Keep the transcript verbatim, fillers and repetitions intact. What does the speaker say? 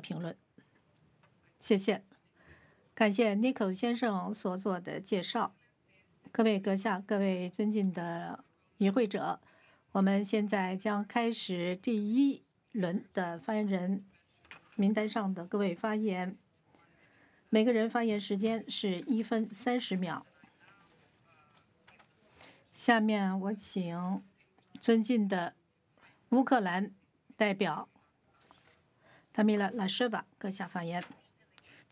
评论。谢谢，感谢 Nico 先生所做的介绍。各位阁下，各位尊敬的与会者，我们现在将开始第一轮的发言人名单上的各位发言。每个人发言时间是一分三十秒。下面我请尊敬的乌克兰代表塔米拉·拉舍瓦阁下发言。